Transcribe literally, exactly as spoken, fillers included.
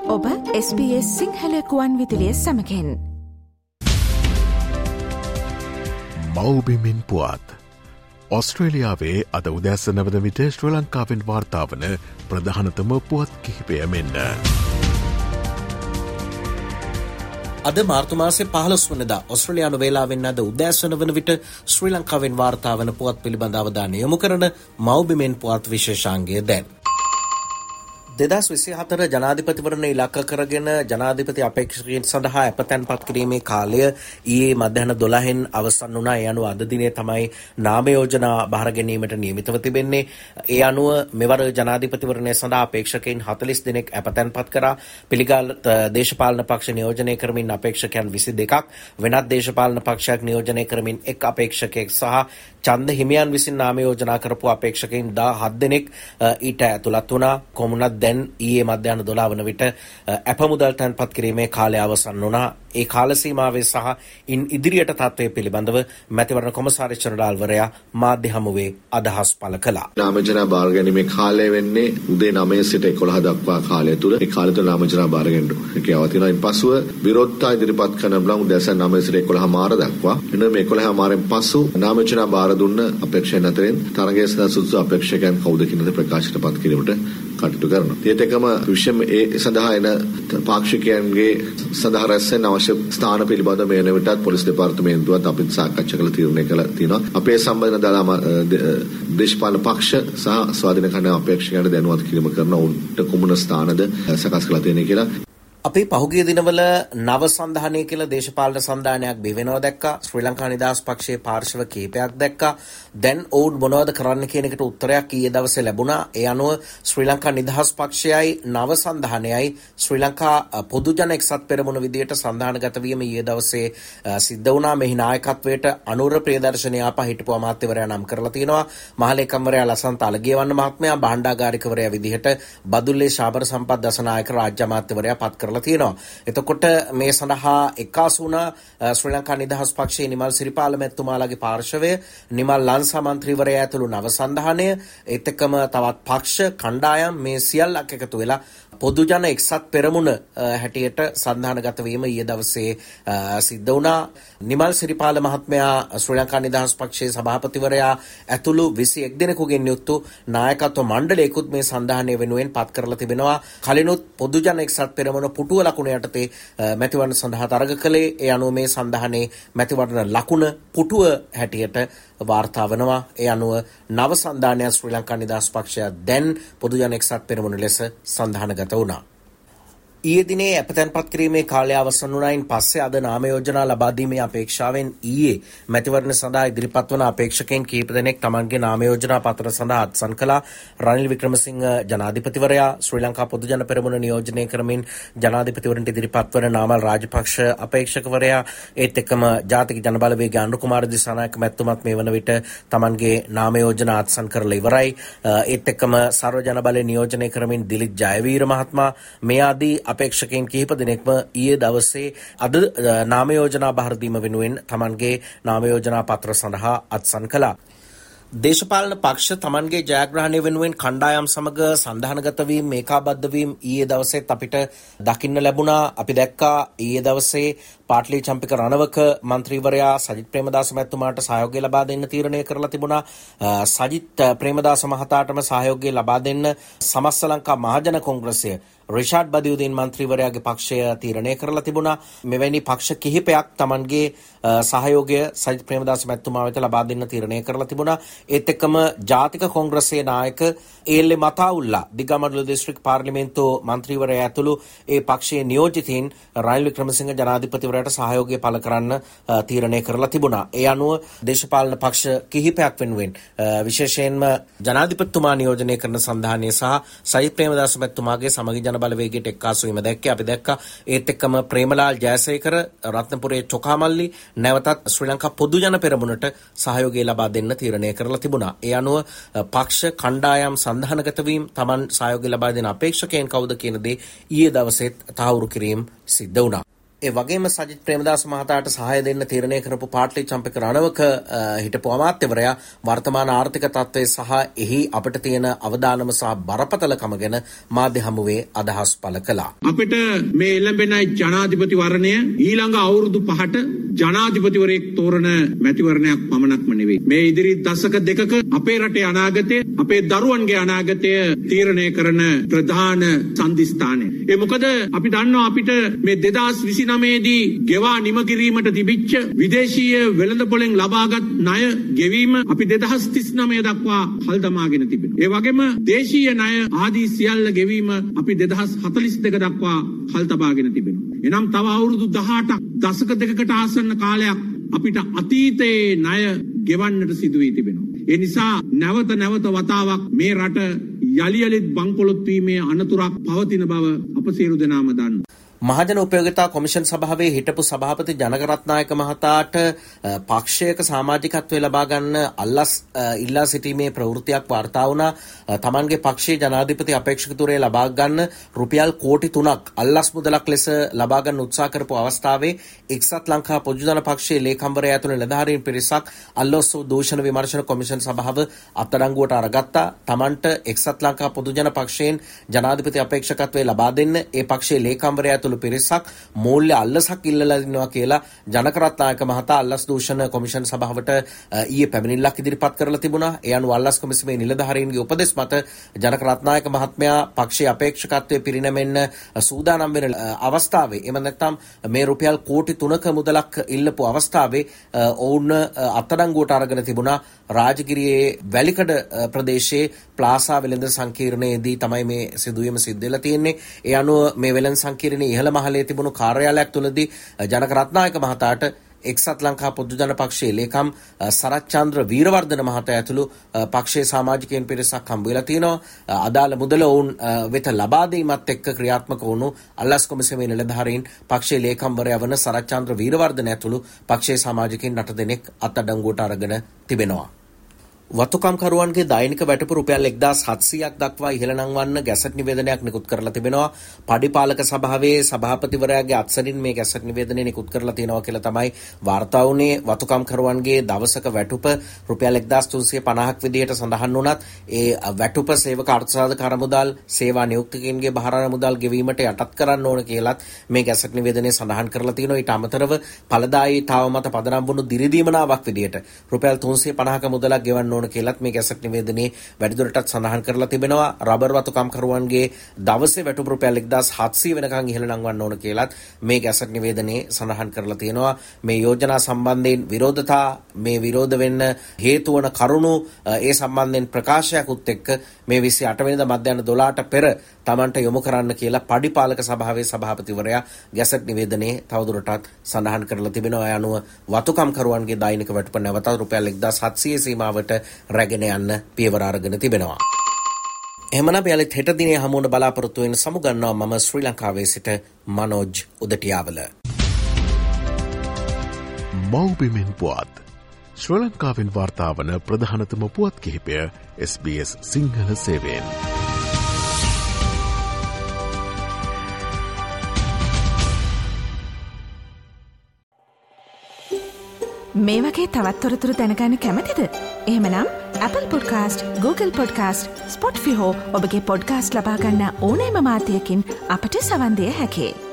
ඔබ S B S Sinhala ගුවන් විදුලිය සමගින් මව්බිමින් පුවත් ඔස්ට්‍රේලියාවේ අද උදැසන වන විට ශ්‍රී ලංකාවෙන් වාර්තා වන ප්‍රධානතම පුවත් කිහිපය මෙන්න. අද මාර්තු මාසේ පහළොස් වනදා ඔස්ට්‍රේලියානු වේලාවෙන් අද උදෑසන වන විට ශ්‍රී ලංකාවෙන් වාර්තා වන පුවත් පිළිබඳ අවධානය යොමු කරන මව්බිමෙන් පුවත් විශේෂාංගය දැන්. දෙදස් විසිහතර ජනාධිපතිවරණ ඉලක්ක කරගෙන ජනාධිපති අපේක්ෂකයන් සඳහා අපතැන්පත් කිරීමේ කාලය ඊයේ මධ්‍යහන දොළහෙන් අවසන් වුණා. ඒ අනුව අද දිනේ තමයි නාම යෝජනා බාර ගැනීමට නියමිතව තිබෙන්නේ. ඒ අනුව මෙවර ජනාධිපතිවරණය සඳහා අපේක්ෂකයන් හතළිස් දෙනෙක් අපතැන්පත් කරා. පිළිගත් දේශපාලන පක්ෂ නියෝජනය කරමින් අපේක්ෂකයන් විසි දෙකක්, වෙනත් දේශපාලන පක්ෂයක් නියෝජනය කරමින් එක් අපේක්ෂකයෙක් සහ ඡන්ද හිමියන් විසින් නාම යෝජනා කරපු අපේක්ෂකයන් දහහත් දෙනෙක් ඊට ඇතුළත් වුණා. කොමුණත් දැන් ඊයේ මධ්‍යහන දොළහ වන විට අප මුදල් තැන්පත් කිරීමේ කාලය අවසන් වුණා. ඒ කාල සීමාවේ සහ ඉන් ඉදිරියට තත්ත්වය පිළිබඳව මැතිවරණ කොමසාරිස් ජෙනරාල්වරයා මාධ්‍ය හමුවේ අදහස් පළ කළා. නාම යෝජනා බාර ගැනීමේ කාලය වෙන්නේ උදේ නවය සිට එකොළහ දක්වා කාලය තුර. ඒ කාලය තුල නාම යෝජනා බාර ගැනීම හැකියාව තියෙනවා. ඉන්පසුව විරෝධතා ඉදිරිපත් කරන බල උදෑසන නවය සිට එකොළහ මාර දක්වා. එන්න මේ එකොළහ මාරෙන් පසු නාම යෝජනා බාර දුන්න අපේක්ෂකයන් අතරින් තරගයේ සඳහා සුදුසු අපේක්ෂකයන් කවුද කියන දේ ප්‍රකාශයටපත් කිරීමට කටයුතු කරනවා. ඒත් එකම විශේෂම ඒ සඳහා එන පාක්ෂිකයන්ගේ සඳහා රැස්වෙන අවශ්‍ය ස්ථාන පිළිබඳව මේ වෙන විටත් පොලිස් දෙපාර්තමේන්තුවත් අපිත් සාකච්ඡා කරලා තීරණය කළා තියෙනවා. අපේ සම්බන්ධ දාලා දේශපාලන පක්ෂ සහ ස්වාධීන කණ්ඩායම් අපේක්ෂකයන්ට දැනුවත් කිරීම කරන උන්ට කුමන ස්ථානද සකස් කරලා තියෙන්නේ කියලා. අපි පහුගිය දිනවල නව සංධානය කියලා දේශපාලන සංධානයක් බිහි වෙනවා දැක්කා. ශ්‍රී ලංකා නිදහස් පක්ෂයේ පාර්ශව කීපයක් දැක්කා. දැන් ඔවුන් මොනවද කරන්න කියන එකට උත්තරයක් ඊයේ දවසේ ලැබුණා. ඒ අනුව ශ්‍රී ලංකා නිදහස් පක්ෂයයි නව සංධානයයි ශ්‍රී ලංකා පොදු ජන එක්සත් පෙරමුණ විදියට සංධානගත වීම ඊයේ දවසේ සිද්ධ වුණා. මෙහි නායකත්වයට අනුර ප්‍රියදර්ශනය ආපා හිටපු අමාත්‍යවරයා නම් කරලා තිනවා. මහලේකම්වරයා ලසන්ත අලගියවන්න මහත්මයා භාණ්ඩාගාරිකවරයා විදිහට බදුල්ලේ ශාබර සම්පත් දසනායක රාජ්‍ය අමාත්‍යවරයා පත් කරලා තියෙනවා. එතකොට මේ සඳහා එක්කාසු වුණ ශ්‍රී ලංකා නිදහස් පක්ෂයේ නිමල් සිරිපාල මැතිතුමාලාගේ පාර්ශවය, නිමල් ලංසා මන්ත්‍රීවරයා ඇතුළු නව සංධානය, ඒත් එක්කම තවත් පක්ෂ කණ්ඩායම් මේ සියල්ලක් එකතු වෙලා පොදු ජන එක්සත් පෙරමුණ හැටියට සංධානගත වීම ඊයේ දවසේ සිද්ධ වුණා. නිමල් සිරිපාල මහත්මයා ශ්‍රී ලංකා නිදහස් පක්ෂයේ සභාපතිවරයා ඇතුළු විසි එක් දෙනෙකුගෙන් යුතු නායකත්ව මණ්ඩලයකුත් මේ සංධානය වෙනුවෙන් පත් කරලා තිබෙනවා. කලිනුත් පොදු ජන එක්සත් පෙරමුණ පුටුව ලකුණ යටතේ මැතිවරණ සඳහා තරග කළේ. ඒ අනුව මේ සංධානයේ මැතිවරණ ලකුණ පුටුව හැටියට වාර්තා වනවා. ඒ අනුව නව සංධානය ශ්‍රී ලංකා නිදහස් පක්ෂය දැන් පොදු ජන එක්සත් පෙරමුණ ලෙස සංධානගත වුණා. ඊයේ දිනේ අපතැන්පත් කිරීමේ කාලය අවසන් වුණායින් පස්සේ අද නාම යෝජනා ලබා දීමේ අපේක්ෂාවෙන් ඊයේ මැතිවරණ සඳහා ඉදිරිපත් වන අපේක්ෂකයන් කීප දෙනෙක් තමන්ගේ නාම යෝජනා පත්‍ර සඳහා අත්සන් කළා. රනිල් වික්‍රමසිංහ ජනාධිපතිවරයා, ශ්‍රී ලංකා පොදු ජන පෙරමුණ නියෝජනය කරමින් ජනාධිපතිවරණට ඉදිරිපත් වන නාමල් රාජපක්ෂ අපේක්ෂකවරයා, ඒත් එක්කම ජාතික ජනබලවේගයේ අනුර කුමාර දිසානායක මැතිතුමත් මේ වන විට තමන්ගේ නාම යෝජනා අත්සන් කරලා ඉවරයි. ඒත් එක්කම සර්ව ජන බලය නියෝජනය කරමින් දිලිත් ජයවීර මහත්මයා මේ ආදී අපේක්ෂකයන් කිහිප දෙනෙක්ම ඊයේ දවසේ අද නාම යෝජනා බාර දීම වෙනුවෙන් තමන්ගේ නාම යෝජනා පත්‍ර සඳහා අත්සන් කළා. දේශපාලන පක්ෂ තමන්ගේ ජයග්‍රහණය වෙනුවෙන් කණ්ඩායම් සමග සංධානගත වීම, මේකාබද්ධ වීම ඊයේ දවසේත් අපිට දකින්න ලැබුණා. අපි දැක්කා ඊයේ දවසේ පාටලී චම්පික රණවක මන්ත්‍රීවරයා සජිත් ප්‍රේමදාස මැතිතුමාට සහයෝගය ලබා දෙන්න තීරණය කරලා තිබුණා. සජිත් ප්‍රේමදාස මහතාටම සහයෝගය ලබා දෙන්න සමස්ත ලංකා මහජන කොංග්‍රසය රිෂාඩ් බදියුදීන් මන්ත්‍රීවරයාගේ පක්ෂය තීරණය කරලා තිබුණා. මෙවැනි පක්ෂ කිහිපයක් තමන්ගේ සහයෝගය සජිත් ප්‍රේමදාස මැතිතුමා වෙත ලබා දෙන්න තීරණය කරලා තිබුණා. ඒත් එක්කම ජාතික කොංග්‍රසයේ නායක ඒල්ලේ මතාඋල්ලා දිගමඩුල්ල දිස්ත්‍රික් පාර්ලිමේන්තු මන්ත්‍රීවරයා ඇතුළු ඒ පක්ෂයේ නියෝජිතයින් රනිල් වික්‍රමසිංහ ජනාධිපතිවරයාට සහයෝගය පළ කරන්න තීරණය කරලා තිබුණා. ඒ අනුව දේශපාලන පක්ෂ කිහිපයක් වෙනුවෙන් විශේෂයෙන්ම ජනාධිපතිතුමා නියෝජනය කරන සංධානය සහ සජිත් ප්‍රේමදාස මැතිතුමාගේ සමගි ජන බලවේගයට එක්කාසු වීම දැක්කේ අපි දැක්කා. ඒත් එක්කම ප්‍රේමලාල් ජයසේකර රත්නපුරේ චොකාමල්ලි නැවතත් ශ්‍රී ලංකා පොදු ජන පෙරමුණට සහයෝගය ලබා දෙන්න තීරණය කරලා තිබුණා. ඒ අනුව පක්ෂ කණ්ඩායම් සංධානගත වීම, Taman සහයෝගය ලබා දෙන අපේක්ෂකයන් කවුද කියන දේ ඊයේ දවසේත් තහවුරු කිරීම සිද්ධ වුණා. ඒ වගේම සජිත් ප්‍රේමදාස මහතාට සහාය දෙන්න තීරණය කරපු පාටලි චම්පක රණවක හිටපු අමාත්‍යවරයා වර්තමාන ආර්ථික තත්ත්වය සහ එහි අපිට තියෙන අවදානම සහ බරපතලකම ගැන මාධ්‍ය හමුවේ අදහස් පළ කළා. අපිට මේ එළඹෙන ජනාධිපති වරණය ඊළඟ අවුරුදු පහට ජනාධිපතිවරයෙක් තෝරන මැතිවරණයක් පමණක්ම නෙවෙයි. මේ ඉදිරි දශක දෙකක අපේ රටේ අනාගතය, අපේ දරුවන්ගේ අනාගතය තීරණය කරන ප්‍රධාන සන්ධිස්ථානය. ඒ මොකද අපි දන්නවා අපිට මේ දෙදාස් විසිනමය දී ගෙවා නිම කිරීමට තිබිච්ච විදේශීය වෙළඳපොළෙන් ලබාගත් ණය ගෙවීම අපි දෙදහස් තිස් නවය දක්වා හල් දමාගෙන තිබෙනවා. ඒ වගේම දේශීය ණය ආදී සියල්ල ගෙවීම අපි දෙදහස් හතළිස් දෙක දක්වා හල් තබාගෙන තිබෙනවා. එනම් තව අවුරුදු දහඅටක් දශක දෙකකට ආසන්න කාලයක් අපිට අතීතයේ ණය ගෙවන්නට සිදු වී තිබෙනවා. ඒ නිසා නැවත නැවත වතාවක් මේ රට යලි යලිත් බංකොලොත් වීමේ අනතුරක් පවතින බව අප සියලු දෙනාම දන්නවා. මහජන උපයෝගිතා කොමිෂන් සභාවේ හිටපු සභාපති ජනක රත්නායක මහතාට පක්ෂයක සමාජිකත්වය ලබා ගන්න අල්ලස් ඉල්ලා සිටීමේ ප්‍රවෘත්තියක් වාර්තා වුණා. තමන්ගේ පක්ෂයේ ජනාධිපති අපේක්ෂකතුරේ ලබා ගන්න රුපියල් කෝටි තුනක් අල්ලස් මුදලක් ලෙස ලබා ගන්න උත්සාහ කරපු අවස්ථාවේ එක්සත් ලංකා පොදු ජන පක්ෂයේ ලේකම්වරයා ඇතුළු නිලධාරීන් පිරිසක් අල්ලෝස්සෝ දූෂණ විමර්ශන කොමිෂන් සභාව අත්අඩංගුවට අරගත්තා. තමන්ට එක්සත් ලංකා පොදු ජන පක්ෂයෙන් ජනාධිපති අපේක්ෂකත්වය ලබා දෙන්න ඒ පක්ෂයේ ලේකම්වරයා පිරිසක් මූල්‍ය අල්ලසක් ඉල්ලලා දිනවා කියලා ජනක රත්නායක මහතා අල්ලස් දූෂණ කොමිෂන් සභාවට ඊයේ පැමිණිල්ලක් ඉදිරිපත් කරලා තිබුණා. ඒ අනුව අල්ලස් කොමිසමේ නිලධාරීන්ගේ උපදෙස් මත ජනක රත්නායක මහත්මයා පක්ෂයේ අපේක්ෂකත්වයේ පිරිනැමෙන්න සූදානම් වෙන අවස්ථාවේ එම නැත්නම් මේ රුපියල් කෝටි තුනක මුදලක් ඉල්ලපු අවස්ථාවේ ඔවුන් අත්අඩංගුවට අරගෙන තිබුණා. රාජගිරියේ වැලිකඩ ප්‍රදේශයේ ප්ලාසා වෙළඳ සංකීර්ණයේදී තමයි මේ සිදුවීම සිද්ධ වෙලා තියෙන්නේ. ඒ අනුව මේ වෙළඳ සංකීර්ණයේ ඉහළ මහලේ තිබුණු කාර්යාලයක් තුලදී ජනක රත්නායක මහතාට එක්සත් ලංකා පොදු ජන පක්ෂයේ ලේකම් සරච්චන්ද්‍ර වීරවර්ධන මහතා ඇතුළු පක්ෂයේ සමාජිකයන් පිරිසක් හම්බ වෙලා තිනවා. අදාළ මුදල ඔවුන් වෙත ලබා දීමත් එක්ක ක්‍රියාත්මක වුණු අල්ලස් කොමිසමේ නිලධාරීන් පක්ෂයේ ලේකම්වරයා වන සරච්චන්ද්‍ර වීරවර්ධන ඇතුළු පක්ෂයේ සමාජිකයන් අට දෙනෙක් අත්අඩංගුවට අරගෙන තිබෙනවා. වතුකම්කරුවන්ගේ දෛනික වැටුප රුපියල් එක්දාස් හත්සියයක් දක්වා ඉහළ නංවන්න ගැසට් නිවේදනයක් නිකුත් කරලා තිබෙනවා. පඩිපාලක සභාවේ සභාපතිවරයාගේ අත්සනින් මේ ගැසට් නිවේදනය නිකුත් කරලා තියෙනවා කියලා තමයි වාර්තා වුණේ. වතුකම්කරුවන්ගේ දවසක වැටුප රුපියල් එක්දාස් තුන්සිය පනහක් විදිහට සඳහන් වුණත් ඒ වැටුප සේවක අර්ථසාධක මුදල්, සේවා නියුක්තිකයන්ගේ බහර මුදල් ගෙවීමට යටත් කරන්න ඕන කියලත් මේ ගැසට් නිවේදනයේ සඳහන් කරලා තියෙනවා. ඊට අමතරව ඵලදායීතාව මත පදනම් වුණු දිරිදීමනාවක් විදිහට රුපියල් තුන්සිය පනහක මුදලක් ගෙවන්න කියලත් මේ ගැසට් නිවේදනයේ වැඩිදුරටත් සඳහන් කරලා තිබෙනවා. රබර් වතුකම්කරුවන්ගේ දවසේ වැටුප රුපියල් එක්දාස් හත්සිය වෙනකන් ඉහළ නංවන්න ඕන කියලත් මේ ගැසට් නිවේදනයේ සඳහන් කරලා තියෙනවා. මේ යෝජනා සම්බන්ධයෙන් විරෝධතා, මේ විරෝධ වෙන්න හේතු වන කරුණු ඒ සම්බන්ධයෙන් ප්‍රකාශයක්ත් එක්ක මේ විසි අට වෙනිදා මධ්‍යහන දොළහට පෙර තමන්ට යොමු කරන්න කියලා පඩිපාලක සභාවේ සභාපතිවරයා ගැසට් නිවේදනයේ තවදුරටත් සඳහන් කරලා තිබෙනවා. ඒ අනුව වතුකම්කරුවන්ගේ දෛනික වැටුප නැවතත් රුපියල් එක්දාස් හත්සිය සීමාවට රැගෙන යන්න පියවර අරගෙන තිබෙනවා. එහෙමනම් යාළුවෝ හෙට දිනේ හමුවන බලාපොරොත්තු වෙන සමුගන්නවා මම ශ්‍රී ලංකාවේ සිට මනෝජ් උදටියාවල. මෞබිමෙන් පුවත් ශ්‍රී ලංකාවෙන් වාර්තා වන ප්‍රධානතම පුවත් කිහිපය එස් බී එස් සිංහල සේවයෙන්. මේ වගේ තවත් තොරතුරු දැනගන්න කැමතිද? එහෙමනම් Apple Podcast, Google Podcast, Spotify හෝ ඔබගේ පොඩ්කාස්ට් ලබා ගන්න ඕනෑම මාධ්‍යයකින් අපට සවන් දිය හැකියි.